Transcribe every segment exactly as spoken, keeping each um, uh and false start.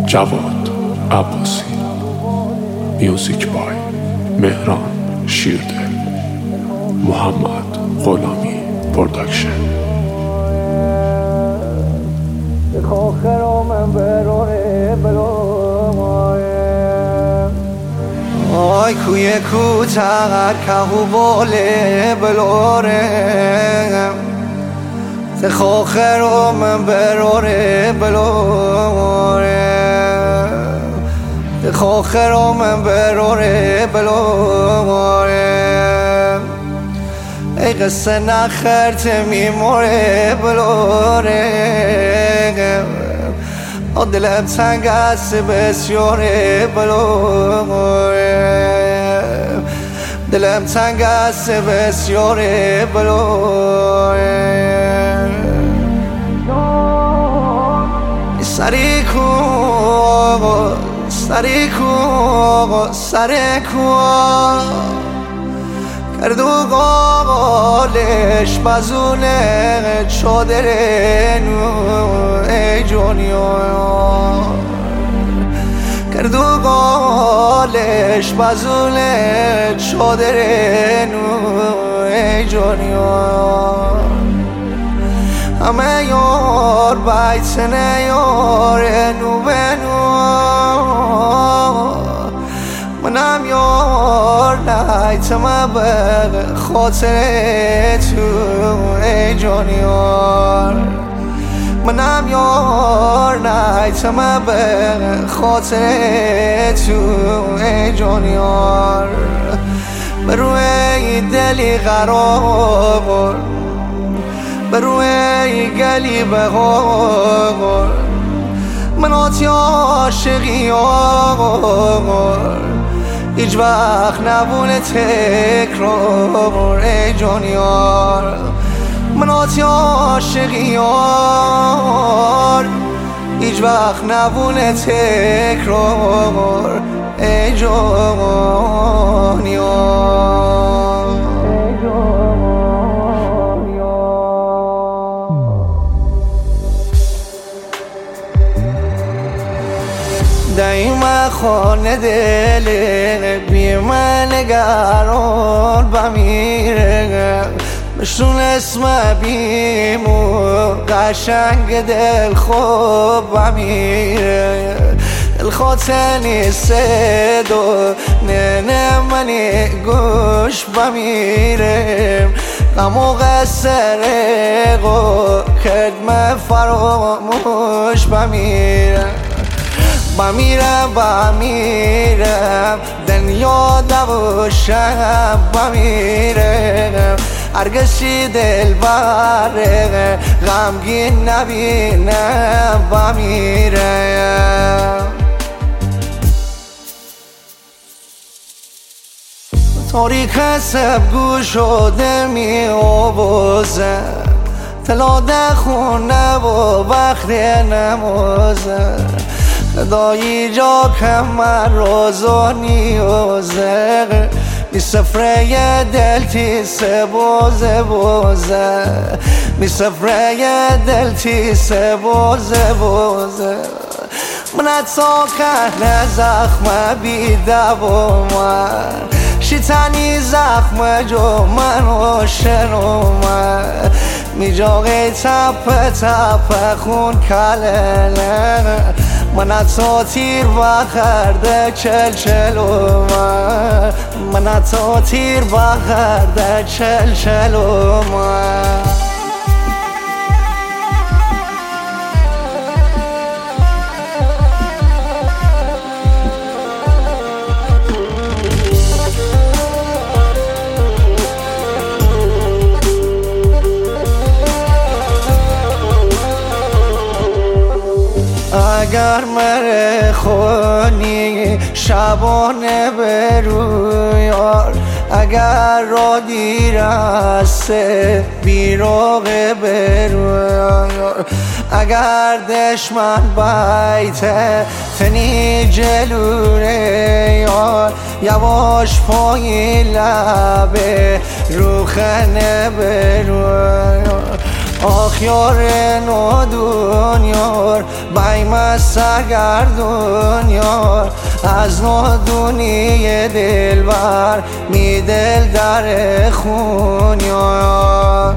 جواد عباسی. میوزیک بای مهران شیردل. محمد غلامی پروداکشن. آی کوی کوتر کهو باله بلاره تخاخر من براره بلاره تخاخر من براره بلاره ای قصه نخرت میموره بلاره دلم تنگ است بسیاره بلاره دلم تنگ است بسیاره بلاره سری کو سری کو سری کو کردو قالش بزونه چادر نو ای جونیو کردو قالش بزونه چادر نو ای جونیو همه یار بیت نیار نو بنو منم یار نیتم به خاطر تو ای جانیار منم یار نیتم به خاطر تو ای جانیار به روی دلی قرار به روی گلی بهار من آتی عاشقی آقار هیچ وقت نبونه تکرار ای جانیار من آتی عاشقی یار هیچ وقت نبونه تکرار ای جانیار دایما خانه دل بی من نگران بمیره بشون اسم بیمو قشنگ دل خوب بمیره دل خاطنی سدو نه منی گوش بمیره غم و قصر قو کدم فراموش بمیره بمیرم بمیرم دنیا دوشم بمیرم هرگزی دل بره غمگین نبینم بمیرم تاریک سبگو شده می آوازم تلاده خونه و وقت نمازه خدایی جا کمر روزا نیازه می سفره دل تیسه بازه بازه می سفره دل تیسه بازه بازه من اتا کنه زخم بی دوامن شیطانی زخم جو من و شنومن می جاقی تپ تپ خون کلنه من اتا تیر بخرده چل چلو من من اتا تیر بخرده چل چلو من اگر مره خونی شبانه برویار اگر را دیرسته بیراغ برویار اگر دشمن بیته تنی جلوره یار یواش پای لبه روخنه برویار آخیار نو دنیار بایم سرگردون یار از نادونی دلبر می دل در خون یار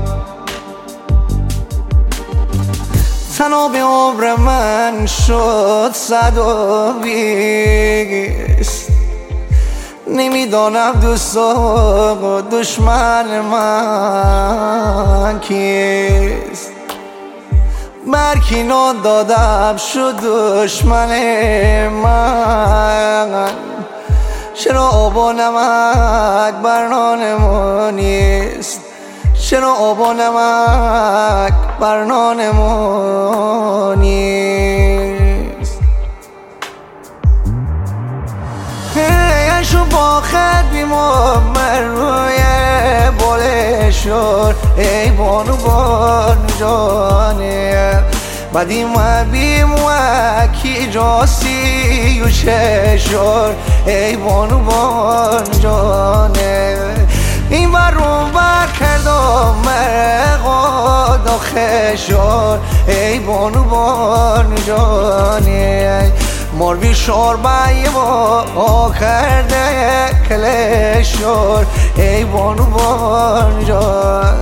تنها به عمر من شد صد و بیست نمیدانم دوست و دشمن من کیست برکی دادم شد دشمن من چرا آب و نمک بر نانمون نیست چرا آب و نمک بر نانمون نیست هیشو با خد بیمامر روی بلشور ای بانو بان جانه بدی ما بیم و کی جاسی و چشور ای بانو بان جانه این بر رو بر کردم مرقاد و خشار ای بانو بان جانه مروی شور بایی با کرده کلشور ای بانو بان جان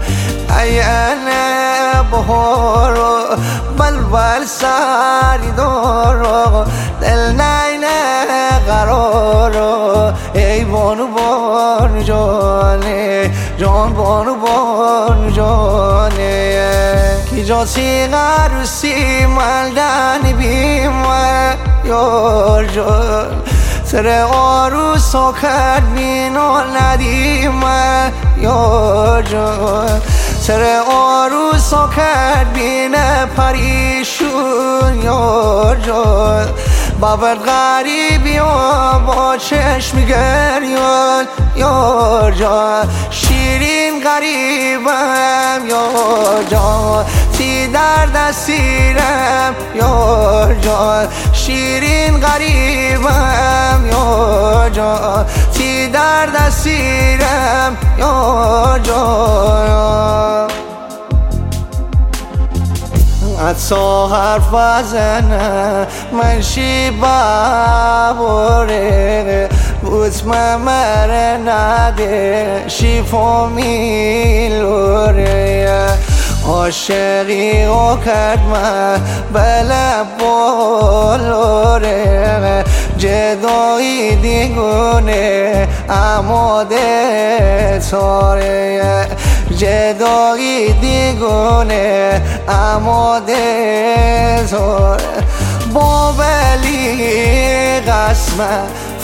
ایانه بهارو بلبل سری دارو دل نینه قرارو ای بانو بان جانه جان بانو بان جانه کی جاسی غروسی ملدن بیم یار جان سر آروس و کرد بینو ندیم یار جان سر آروس و کرد بینه پریشون یار جان باورد غریبی و با چشم گریان یار جان شیرین غریبم یار جان تی در دستیرم یار جان شیرین غریبم یار جان تی در دستیرم یار جان حتی حرف بزنم من شیبه باره بوت ممره نده شیفو میلوره عاشقی و کرد من بله بولوره جدایی دیگونه اما ده تاره جدایی دیگونه اما ده تاره بابلی قسمه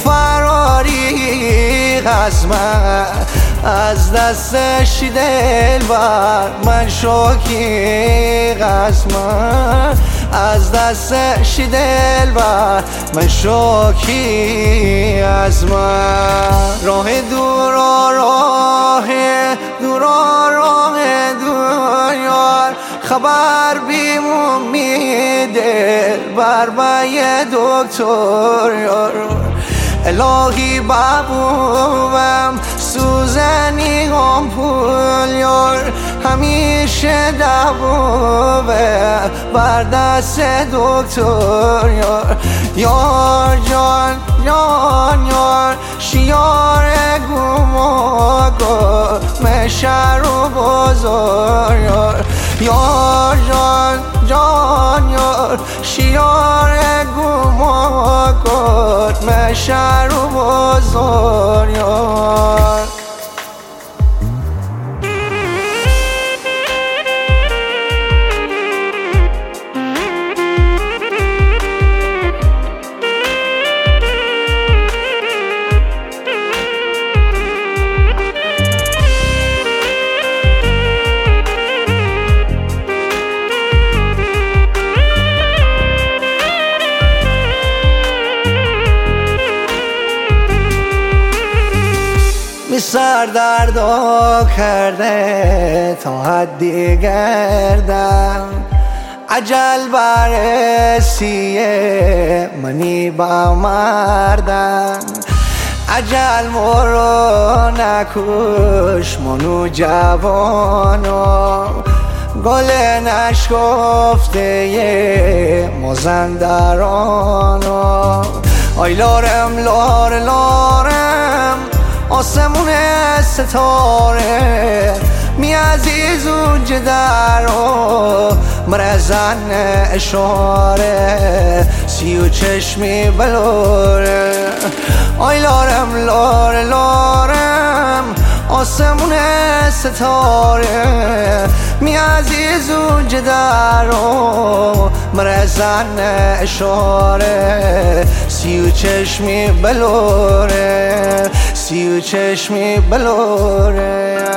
فراری قسمه از دستش دل بر من شوکی قسمه از دستش دل بر من شوکی از من راه دورا راه دورا راه دور خبر بیمون میده بر بای دکتر یار الهی بابوم سوزنی هم پول یار همیشه دوبه بر دست دکتر یار یار جان یار یار شیار گوما گو مشر و بازار یار یار جان جان یار شیار گوما گو مشر و بازار یار می سر دردا کرده تا حدی گردم عجل برسیه منی با مردم عجل مرو نکش منو جوانو گل نشکفته مازندرانو آی لارم لار لارم آسمون ستاره می عزیز و جدر و مرزن اشاره سی و چشمی بلوره آی لارم لار لارم آسمون ستاره می عزیز و جدر و مرزن اشاره سی و چشمی بلوره سی و چشمی بلوره